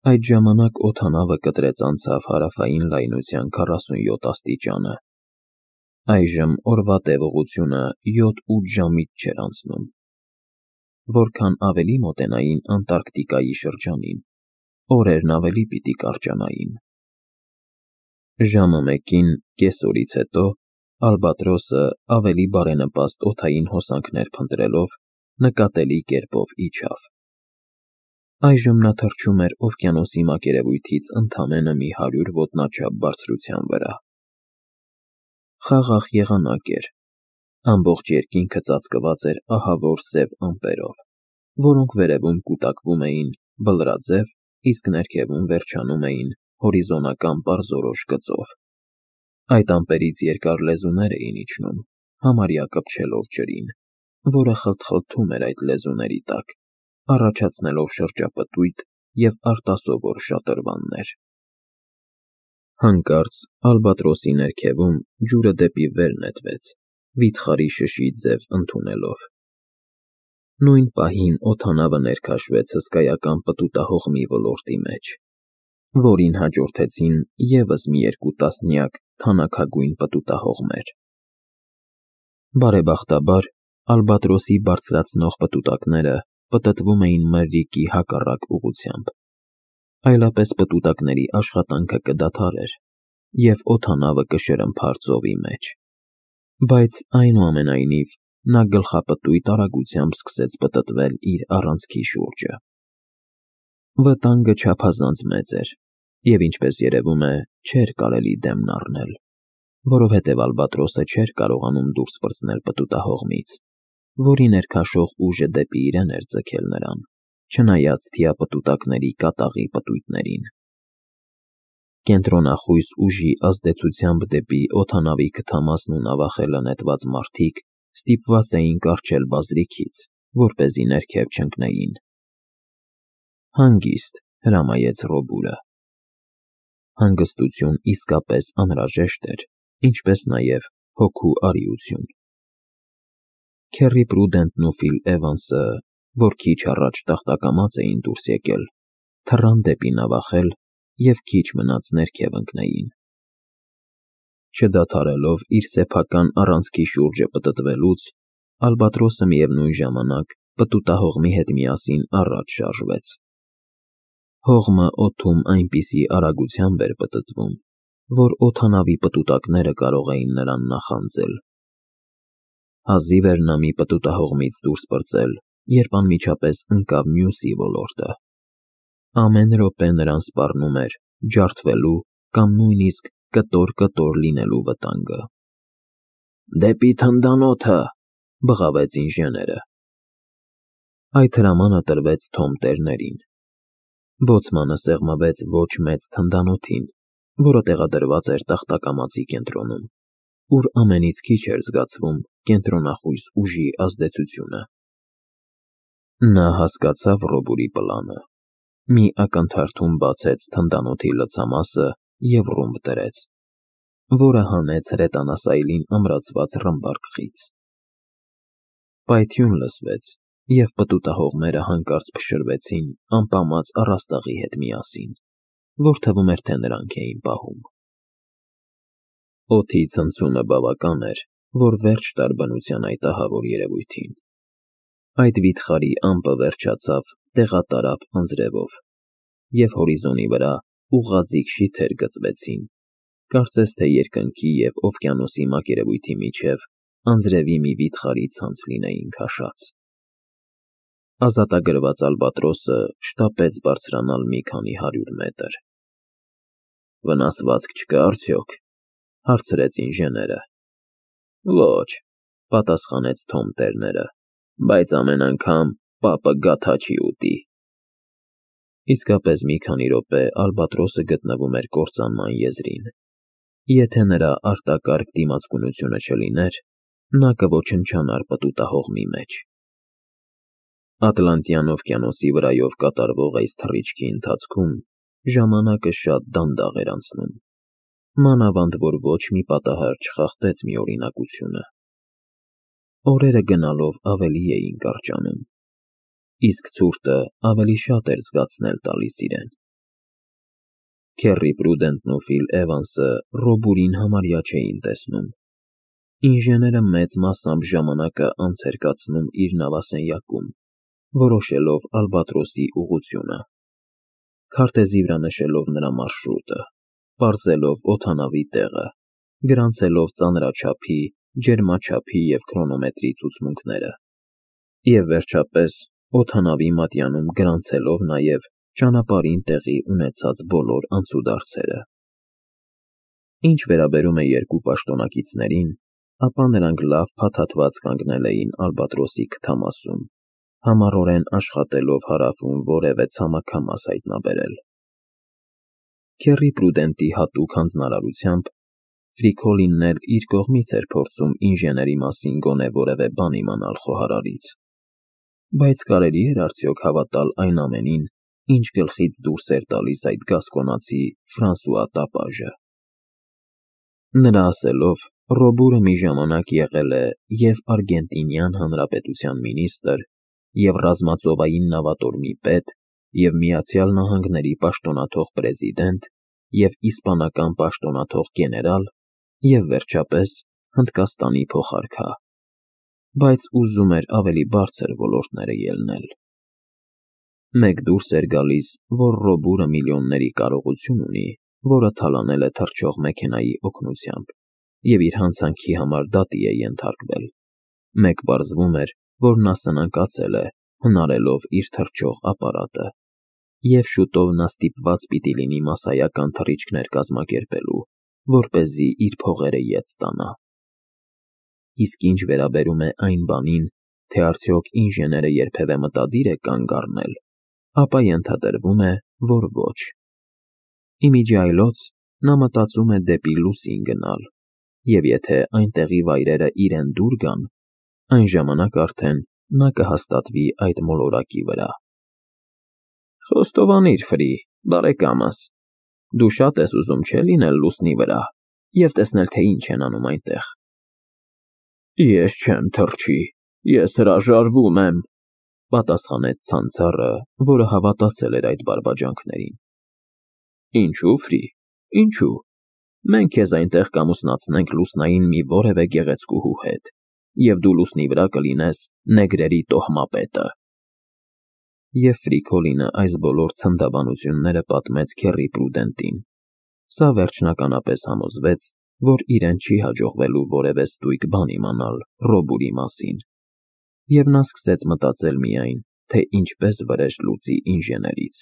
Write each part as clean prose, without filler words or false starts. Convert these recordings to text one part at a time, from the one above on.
Այդ ժամանակ օդանավը կտրեց անցավ հարավային լայնության 47 աստիճանը։ Այժմ օրվա տևողությունը 7-8 ժամից չէր անցնում։ Որքան ավելի մոտենային Անտարկտիկայի շրջանին, օրերն ավելի պիտի կարճանային։ Ժամը 1-ին կեսօրից հետո Ալբատրոսը ավելի բարենպաստ օդային հոսանքներ փնտրելով նկատելի կերպով իջավ։ Այժմ նա թռչում էր օվկիանոսի մակերևույթից ընդամենը մի 100 ոտնաչափ բարձրության վրա։ Խաղաղ եղանակ էր, ամբողջ երկինքը ծածկված էր ահավոր սև ամպերով, որոնք վերևում կուտակվում էին բլրաձև, իսկ ներքևում վերջանում էին հորիզոնական պարզորոշ գծով։ Այդ ամպերից երկար լեզուներ էին իջնում, համարյա կպչելով ջրին, որը խլթխլթում էր այդ լեզուների տակ, առաջացնելով շրջապտույտ և արտասովոր շատրվաններ։ Հանկարծ Ալբատրոսի ներքևում ջուրը դեպի վեր նետվեց, վիթխարի շշի ձև ընդունելով։ Նույն պահին օդանավը ներքաշվեց հսկայական պտուտահող մի ոլորտի մեջ, որին հաջորդեցին ևս մի 2 տասնյակ թանաքագույն պտուտահողմեր։ Բարեբախտաբար, Ալբատրոսի բարձրացնող պտուտակները պտտվում էին մրրիկի հակառակ ուղղությամբ, այլապես պտուտակների աշխատանքը կդադարեր, և օդանավը կշրմփար ծովի մեջ։ Բայց այնուամենայնիվ նա գլխապտույտ արագությամբ սկսեց պտտվել իր առանցքի շուրջը։ Վտանգը չափազանց մեծ էր, և ինչպես երևում է, չէր կարելի դեմն առնել, որովհետև Ալբատրոսը չէր կարողանում դուրս պրծնել պտուտահողմից, որի ներքաշող ուժը դեպի իրեն էր ձգել նրան, չնայած թիապտուտակների կատաղի պտույտներին։ Կենտրոնախույս ուժի ազդեցությամբ դեպի օդանավի քթամասն ու նավախելը նետված մարդիկ ստիպված էին կառչել բազրիքից, որպեսզի ներքև չընկնեին։ Հանգիստ, հրամայեց Ռոբուրը։ Հանգստություն իսկապես անհրաժեշտ էր, ինչպես նաև հոգու արիություն։ Քերի Պրուդենտն ու Ֆիլ Էվանսը, որ քիչ առաջ տախտակամած էին դուրս եկել, թռան դեպի նավախել և քիչ մնաց ներքև ընկնեին։ Չդադարելով իր սեփական առանցքի շուրջը պտտվելուց, Ալբատրոսը միևնույն ժամանակ պտուտահողմի հետ միասին առաջ շարժվեց։ Հողմը օդում այնպիսի արագությամբ էր պտտվում, որ օդանավի պտուտակները կարող էին նրան նախանձել։ Հազիվ էր նա մի պտուտահողմից դուրս պրծել, երբ անմիջապես ընկավ մյուսի ոլորտը։ Ամեն րոպե նրան սպառնում էր ջարդվելու կամ նույնիսկ կտոր լինելու վտանգը։ «Դեպի թնդանոթը», բղավեց ինժեները։ Այդ հրամանը տրվեց Թոմ տերներին։ Բոցմանը սեղմվեց ոչ մեծ թնդանոթին, որը տեղադրված էր տախտակամածի կենտրոնում, ուր ամենից քիչ էր զգացվում կենտրոնախույս ուժի ազդեցությունը։ Նա հասկացավ Ռոբուրի պլանը։ Մի ակնթարթում բացեց թնդանոթի լցամասը և ռումբ դրեց, որը հանեց հրետանասայլին ամրացված ռմբարկղից խից։ Պայթյուն լսվեց, և պտուտահողմերը հանկարծ փշրվեցին ամպամած առաստաղի հետ միասին, որ թվում էր, թե նրանք էին պահում։ Օդի ցնցումը բավական էր, որ վերջ տար բնության այդ ահավոր երևույթին։ Այդ վիթխարի ամպը վերջացավ տեղատարափ անձրևով, և հորիզոնի վրա ուղղաձիգ շիթեր գծվեցին, կարծես թե երկնքի և օվկիանոսի մակերևույթի միջև անձրևի մի վիթխարի ցանց լինեին քաշած։ Ազատագրված Ալբատրոսը շտապեց բարձրանալ մի քանի 100 մետր։ «Վնասվածք չկա՞ արդյոք», հարցրեց ինժեները։ «Ոչ», պատասխանեց Թոմ տերները, «բայց ամեն անգամ պապը գաթա չի ուտի»։ Իսկապես մի քանի րոպե Ալբատրոսը գտնվում էր կործանման եզրին։ Եթե նրա արտակարգ դիմացկունությունը չլիներ, նա կոչնչանար պտուտահողմի մեջ։ Ատլանտյան օվկիանոսի վրայով կատարվող այս թռիչքի ընթացքում ժամանակը շատ դանդաղ էր անցնում, մանավանդ որ ոչ մի պատահար չխախտեց միօրինակությունը։ Օրերը գնալով ավելի էին կարճանում, իսկ ցուրտը ավելի շատ էր զգացնել տալիս իրեն։ Քեռի Պրուդենտն ու Ֆիլ Էվանսը Ռոբուրին համարյա չէին տեսնում։ Ինժեները մեծ մասամբ ժամանակը անց էր կացնում իր նավասենյակում, որոշելով Ալբատրոսի ուղղությունը, քարտեզի վրա նշելով նրա մարշրուտը, պարզելով օդանավի տեղը, գրանցելով ծանրաչափի, ջերմաչափի և քրոնոմետրի ցուցմունքները, և վերջապես օդանավի մատյանում գրանցելով նաև ճանապարհին տեղի ունեցած բոլոր անցուդարձերը։ Ինչ վերաբերում է երկու պաշտոնակիցներին, ապա նրանք լավ փաթաթված կանգնել էին Ալբատրոսի քթամասում, համառորեն աշխատելով հարավում որևէ ցամաքամաս հայտնաբերել։ Քեռի Պրուդենտի հատուկ հանձնարարությամբ Ֆրիկոլինն էլ իր կողմից էր փորձում ինժեների մասին գոնե որևէ բան իմանալ խոհարարից, բայց կարելի էր արդյոք հավատալ այն ամենին, ինչ գլխից դուրս էր տալիս այդ գասկոնացի Ֆրանսուଆ Տապաժը։ Նրա ասելով, Ռոբուրը մի ժամանակ եղել է և Արգենտինյան Հանրապետության մինիստր, և ռազմածովային նավատորմի պետ, և Միացյալ Նահանգների պաշտոնաթող պրեզիդենտ, և իսպանական պաշտոնաթող գեներալ, և վերջապես Հնդկաստանի փոխարքա, բայց ուզում էր ավելի բարձր ոլորտները ելնել։ Մեկ դուրս էր գալիս, որ Ռոբուրը միլիոնների կարողություն ունի, որը թալանել է թռչող մեքենայի օգնությամբ, և իր հանցանքի համար դատի է ենթարկվել։ Մեկ պարզվում էր, որ նա սնանկացել է, հնարելով իր թռչող ապարատը, և շուտով նա ստիպված պիտի լինի մասսայական թռիչքներ կազմակերպելու, որպեսզի իր փողերը ետ ստանա։ Իսկ ինչ վերաբերում է այն բանին, թե արդյոք ինժեները երբևէ մտադիր է կանգ առնել, ապա ենթադրվում է, որ ոչ։ Իմիջիայլոց նա մտածում է դեպի լուսին գնալ, և եթե այնտեղի վայրերը իրեն դուր գան, այն ժամանակ արդեն նա կհաստատվի այդ մոլորակի վրա։ Խոստովանիր, Ֆրի, բարեկամս, դու շատ ես ուզում չէ՞ լինել լուսնի վրա և տեսնել, թե ինչ են անում այնտեղ։ Ես չեմ թռչի, ես հրաժարվում եմ, պատասխանեց ցանցառը, որը հավատացել էր այդ բարբաջանքներին։ Ինչո՞ւ, Ֆրի, ինչու՞։ Մենք քեզ այնտեղ կամուսնացնենք լուսնային մի որևէ գեղեցկուհու հետ, և դու լուսնի վրա կլինես նեգրերի տոհմապետը։ Եվ Ֆրիկոլինը այս բոլոր ցնդաբանությունները պատմեց քեռի Պրուդենտին։ Սա վերջնականապես համոզվեց, որ իրեն չի հաջողվելու որևէ ստույգ բան իմանալ Ռոբուրի մասին, և նա սկսեց մտածել միայն, թե ինչպես վրեժ լուծի ինժեներից։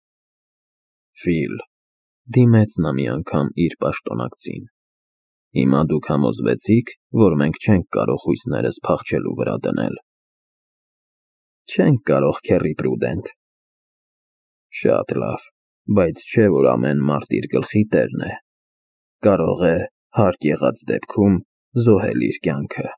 Ֆիլ, դիմեց նա մի անգամ իր պաշտոնակցին, հիմա դուք համոզվեցի՞ք, որ մենք չենք կարող հույսներս փախչելու վրա դնել։ Չենք կարող, քեռի Պրուդենտ։ Շատ լավ, բայց չէ՞ որ ամեն մարդ իր գլխի տերն է, կարող է, հարկ եղած դեպքում, զոհել իր կյանքը։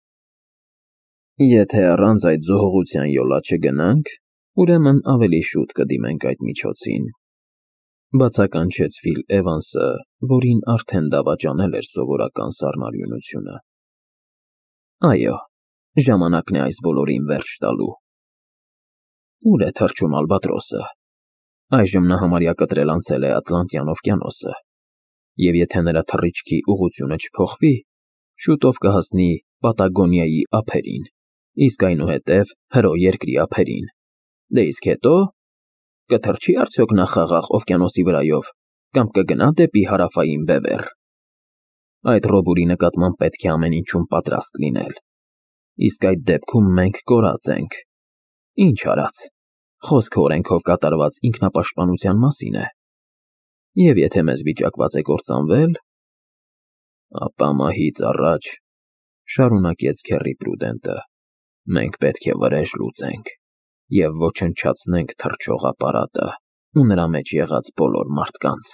Եթե առանց այդ զոհողության յոլա չգնանք, ուրեմն ավելի շուտ կդիմենք այդ միջոցին, բացականչեց Ֆիլ Էվանսը, որին արդեն դավաճանել էր սովորական սառնարյունությունը։ Այո, ժամանակն է այս բոլորին վերջ տալու։ Ուր է թռչում Ալբատրոսը։ Այժմ նա համարյա կտրել անցել է Ատլանտյան օվկիանոսը, և եթե նրա թռիչքի ուղղությունը չփոխվի, շուտով կհասնի Պատագոնիայի ափերին, իսկ այնուհետև Հրո երկրի ափերին։ Դե իսկ հետո կթռչի՞ արդյոք նա Խաղաղ օվկիանոսի վրայով կամ կգնա դեպի Հարավային Բևեռ։ Այդ Ռոբուրի նկատմամբ պետք է ամեն ինչում պատրաստ լինել։ Իսկ այդ դեպքում մենք կորած ենք։ Ինչ արած, խոսքը օրենքով կատարված ինքնապաշտպանության մասին է։ Եվ եթե մեզ վիճակված է կործանվել, ապա մահից առաջ, շարունակեց քեռի Պրուդենտը, մենք պետք է վրեժ լուծենք և ոչնչացնենք թռչող ապարատը ու նրա մեջ եղած բոլոր մարդկանց։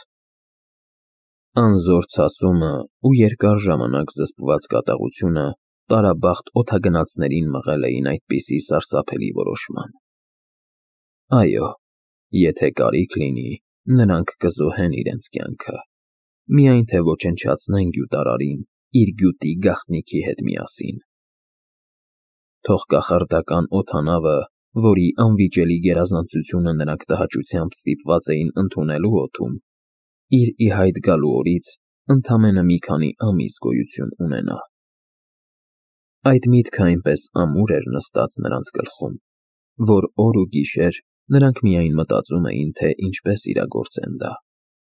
Անզոր ցասումը ու երկար ժամանակ զսպված կատաղությունը տարաբախտ օդագնացներին մղել էին այդպիսի սարսափելի որոշման։ Այո, եթե կարիք լինի, նրանք կզոհեն իրենց կյանքը, միայն թե ոչնչացնեն գյուտարարին իր գյուտի գաղտնիքի հետ միասին։ Թող կախարդական օդանավը, որի անվիճելի գերազանցությունը նրանք տհաճությամբ ստիպված էին ընդունելու օդում, իր ի հայտ գալու օրից ընդամենը մի քանի ամիս գոյություն ունենա։ Այդ միտքը այնպես ամուր էր նստած նրանց գլխում, որ օր ու գիշեր նրանք միայն մտածում էին, թե ինչպես իրագործեն դա։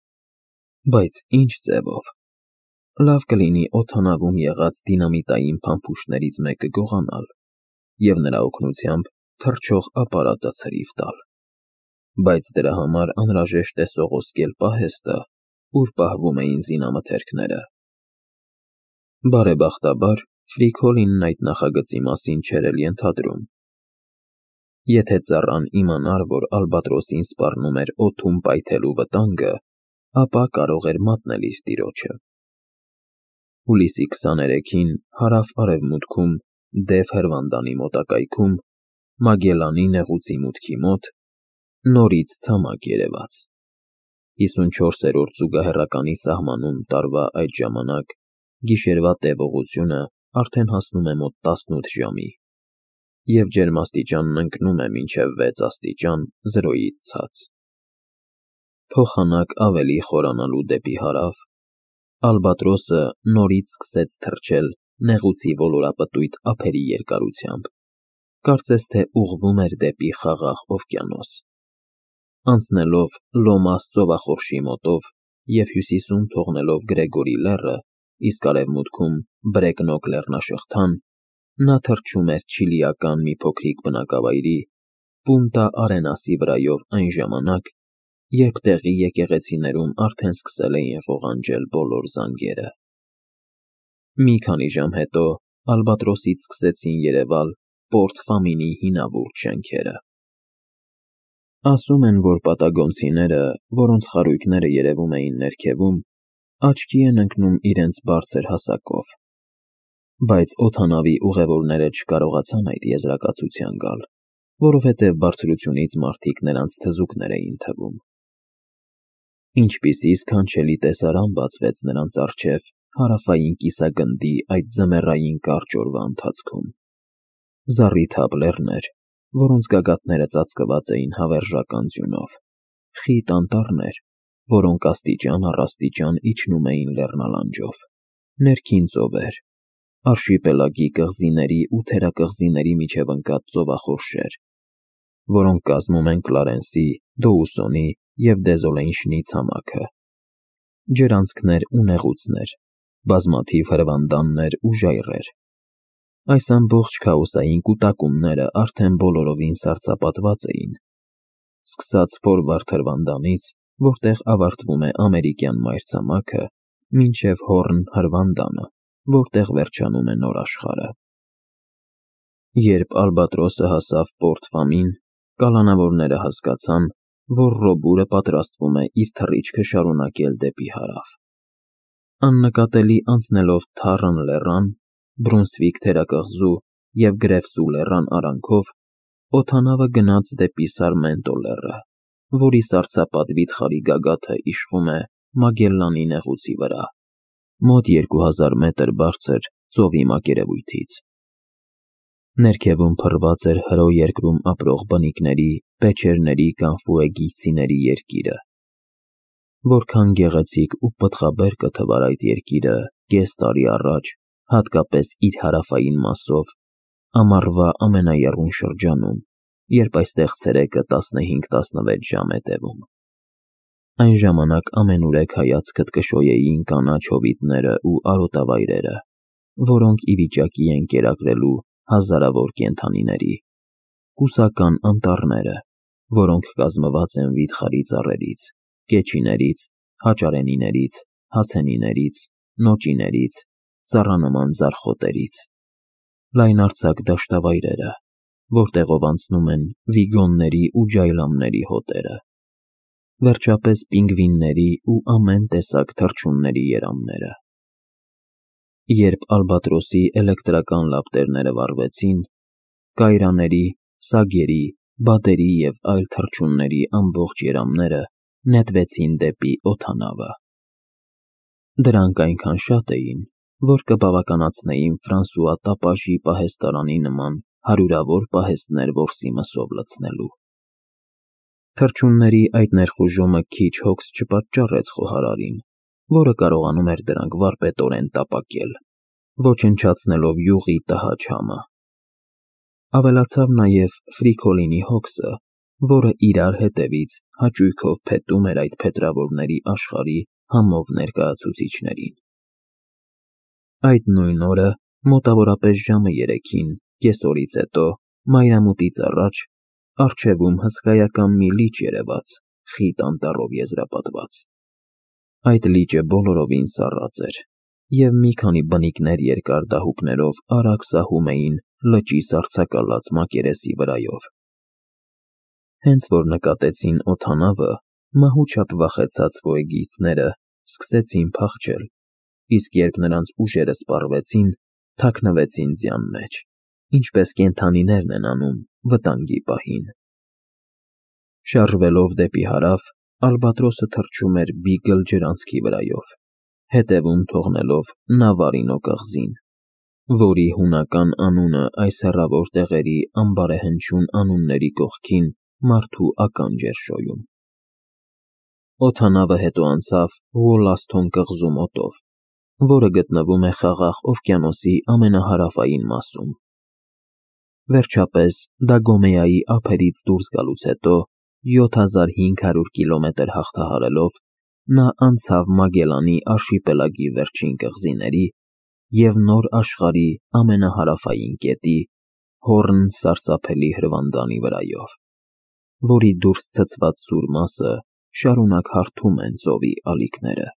Բայց ինչ ձևով։ Լավ կլինի օդանավում եղած դինամիտային փամփուշտներից մեկը գողանալ և նրա օգնությամբ թռչող ապարատը ցրիվ տալ։ Բայց դրա համար անհրաժեշտ է սողոսկել պահեստը, ուր պահվում էին զինամթերքները։ Բարեբախտաբար, Ֆրիկոլինն այդ նախագծի մասին չէր էլ ենթադրում։ Եթե ծառան իմանար, որ ալբատրոսին սպառնում էր օդում պայթելու վտանգը, ապա կարող էր մատնել իր տիրոջը։ Հուլիսի 23-ին հարավ-արևմուտքում Դև Հրվանդանի մոտակայքում, Մագելլանի նեղուցի մուտքի մոտ, նորից ցամաք երևաց։ 54-րդ զուգահեռականի սահմանում տարվա այդ ժամանակ գիշերվա տևողությունը արդեն հասնում է մոտ 18 ժամի, և ջերմաստիճանն ընկնում է մինչև 6 աստիճան 0-ից ցած։ Փոխանակ ավելի խորանալու դեպի հարավ, ալբատրոսը նորից սկսեց թռչել նեղուցի ոլորապտույտ ափերի երկարությամբ, կարծես թե ուղղվում էր դեպի Խաղաղ օվկիանոս։ Անցնելով Լոմաս ծովախորշի մոտով և հյուսիսում թողնելով Գրեգորի լեռը, իսկ արևմուտքում Բրեկնոկ լեռնաշղթան, նա թռչում էր չիլիական մի փոքրիկ բնակավայրի՝ Պունտա Արենասի վրայով այն ժամանակ, երբ տեղի եկեղեցիներում արդեն սկսել էին ղողանջել բոլոր զանգերը։ Մի քանի ժամ հետո ալբատրոսից սկսեցին երևալ Պորտ Ֆամինի հինավուրց շենքերը։ Ասում են, որ պատագոնցիները, որոնց խարույկները երևում էին ներքևում, աչքի են ընկնում իրենց բարձր հասակով, բայց օդանավի ուղևորները չկարողացան այդ եզրակացության գալ, որովհետև բարձրությունից մարդիկ նրանց թզուկներ էին թվում։ Ինչպիսի սքանչելի տեսարան բացվեց նրանց առջև հարավային կիսագնդի այդ ձմեռային կարճ օրվա ընթացքում։ Զառիթափ լեռներ, որոնց գագաթները ծածկված էին հավերժական ձյունով, խիտ անտառներ, որոնք աստիճան առ աստիճան իջնում էին լեռնալանջով, ներքին ծովեր, արշիպելագի կղզիների ու թերակղզիների միջև ընկած ծովախորշեր, որոնք կազմում են Կլարենսի, Դոուսոնի և Դեզոլենշնի ցամաքը, ջրանցքներ ու նեղուցներ, բազմաթիվ հրվանդաններ ու ժայռեր։ Այս ամբողջ քաոսային կուտակումները արդեն բոլորովին սառցապատված էին, սկսած Ֆորվարդ Հրվանդանից, որտեղ ավարտվում է ամերիկյան մայրցամաքը, մինչև Հորն Հրվանդանը, որտեղ վերջանում է Նոր աշխարհը։ Երբ ալբատրոսը հասավ Պորտ Ֆամին, կալանավորները հասկացան, որ Ռոբուրը պատրաստվում է իր թռիչքը շարունակել դեպի հարավ։ Աննկատելի անցնելով Թառն լեռան, Բրունսվիկ թերակղզու և Գրևսու լեռան արանքով, օդանավը գնաց դեպի Սարմենտո լեռը, որի սառցապատ վիթխարի գագաթը իշխում է Մագելլանի նեղուցի վրա, մոտ 2000 մետր բարձր ծովի մակերևույթից։ Ներքևում փռված էր հրո երկրում ապրող բնիկների, պեչերների կամ ֆուեգիցիների երկիրը։ Որքան գեղեցիկ ու պտղաբեր կթվար այդ երկիրը կես տարի առաջ, հատկապես իր հարավային մասով, ամառվա ամենաեռուն շրջանում, երբ այստեղ ցերեկը 15-16 ժամ է տևում։ Այն ժամանակ ամենուրեք հայացքդ կշոյեին կանաչ հովիտները ու արոտավայրերը, որոնք ի վիճակի են կերակրելու հազարավոր կենդանիների, կուսական անտառները, որոնք կազմված են վիթխարի ծառերից, կեչիներից, հաճարենիներից, հացենիներից, նոճիներից, ծառանման ձարխոտերից, լայնարձակ դաշտավայրերը, որտեղով անցնում են վիգոնների ու ջայլամների հոտերը, վերջապես պինգվինների ու ամեն տեսակ թռչունների երամները։ Երբ ալբատրոսի էլեկտրական լապտերները վառվեցին, կայրաների, սագերի, բադերի և այլ թռչունների ամբողջ երամները նետվեցին դեպի օդանավը։ Դրանք այնքան շատ էին, որ կբավականացնեին Ֆրանսուଆ Տապաժի պահեստարանի նման հարյուրավոր պահեստներ որսի մսով լցնելու։ Թռչունների այդ ներխուժումը քիչ հոգս չպատճառեց խոհարարին, որը կարողանում էր դրանք վարպետորեն տապակել, ոչնչացնելով յուղի տհաճ համը։ Ավելացավ նաև Ֆրիկոլինի հոգսը, որը իրար հետևից հաճույքով փետում էր այդ փետրավորների աշխարհի համով ներկայացուցիչներին։ Այդ նույն օրը, մոտավորապես ժամը 3-ին, կեսօրից հետո, մայրամուտից առաջ, առջևում հսկայական մի լիճ երևաց, խիտ անտառով եզրապատված։ Այդ լիճը բոլորովին սառած էր, և մի քանի բնիկներ երկար դահուկներով արագ սահում էին լճի սառցակալած մակերեսի վրայով։ Հենց որ նկատեցին օդանավը, մահու չափ վախեցած ոեգիցները սկսեցին փախչել, իսկ երբ նրանց ուժերը սպառվեցին, թաքնվեցին ձյան մեջ, ինչպես կենդանիներն են անում վտանգի պահին։ Շարժվելով դեպի հարավ, ալբատրոսը թռչում էր Բիգլ ջրանցքի վրայով, հետևում թողնելով Նավարինո կղզին, որի հունական անունը այս հեռավոր տեղերի անբարեհնչյուն անունների կողքին մարդու ականջ էր շոյում։ Օդանավը հետո անցավ Ուոլասթոն կղզում օդով, որը գտնվում է Խաղաղ օվկիանոսի ամենահարավային մասում։ Վերջապես, Դագոմեայի ափերից դուրս գալուց հետո, 7500 կիլոմետր հաղթահարելով, նա անցավ Մագելանի արշիպելագի վերջին կղզիների և նոր աշխարհի ամենահարավային կետի՝ Հորն սարսափելի հրվանդանի վրայով, որի դուրս ցցված սուր մասը շարունակ հարթում են ծովի ալիքները։